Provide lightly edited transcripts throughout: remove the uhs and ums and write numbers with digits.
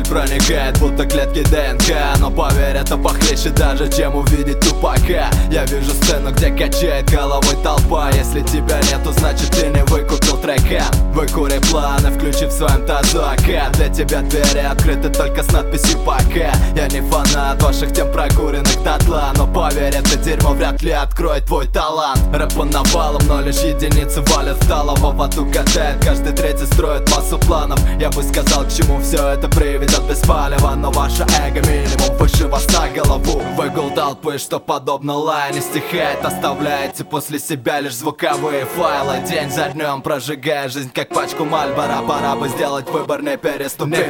проникает, будто клетки ДНК. Но поверь, это похлеще даже, чем увидеть тупака. Я вижу сцену, где качает головой толпа. Если тебя нету, значит ты не выкупил трека. Выкури планы, включи в своем тазу АК. Для тебя двери открыты только с надписью «Пока». Я не фанат ваших тем прокуренных дотла, но поверь, это дерьмо вряд ли откроет твой талант. Рэп по навалам, но лишь единицы валят в талово. В аду катает, каждый третий строит массу планов. Я бы сказал, к чему все это приведет без палева, но ваше эго минимум выше вас на голову. Выгул толпы, что подобно лая не стихает. Оставляете после себя лишь звуковые файлы. День за днем прожигая жизнь, как пачку Мальбора. Пора бы сделать выбор, не переступить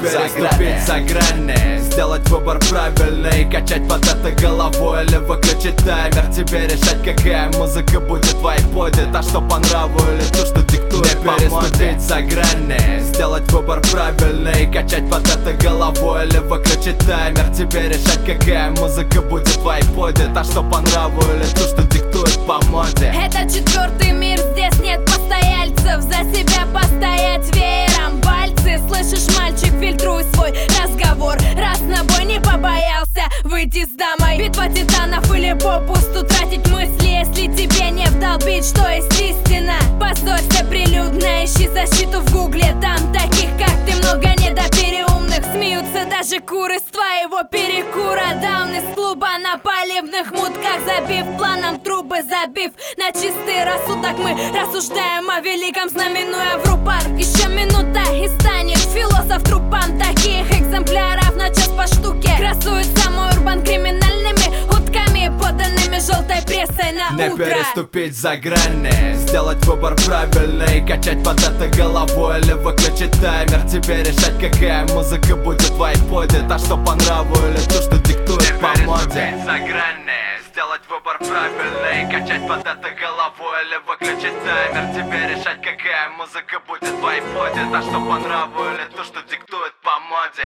за грани. Сделать выбор правильный, качать под это головой или выключить таймер. Тебе решать, какая музыка будет в айподе. Та, что по нраву, или ту, что диктует по моде. Не переступить за грани. Сделать выбор правильный, качать под это головой или выключить таймер. Тебе решать, какая музыка будет в айподе. Та, что по нраву, или ту, что диктует по моде. Это четвертый мир, здесь нет постояльцев. За себя постоять веером пальцы. Слышишь, мальчик, фильтруй свой разговор. Раз на бой не побоялся выйти с дамой. Битва титанов или попусту тратить мысли, если тебе не вдолбить, что есть истина. Позорься прилюдно, ищи защиту в гугле. Там таких, как ты, много недопереумных. Смеются даже куры с твоего перекура. Даун из клуба на поливных мутках, забив планом трубы, забив на чистый рассудок. Мы рассуждаем о великом, знаменуя в рупор. Еще минута и станет философ трупом. Таких экземпляров на час по штуке. Красуется мой урбан криминальными утками, поданными желтой прессой на не утро. Не переступить за грани. Сделать выбор правильный, качать под это головой или выключить таймер. Тебе решать, какая музыка будет в айподе. Та, что по нраву, или ту, что диктует по моде. За грани. Сделать выбор правильный, качать под это головой или выключить таймер. Тебе решать, какая музыка будет в айподе. Та, что по нраву, или ту, что диктует по моде.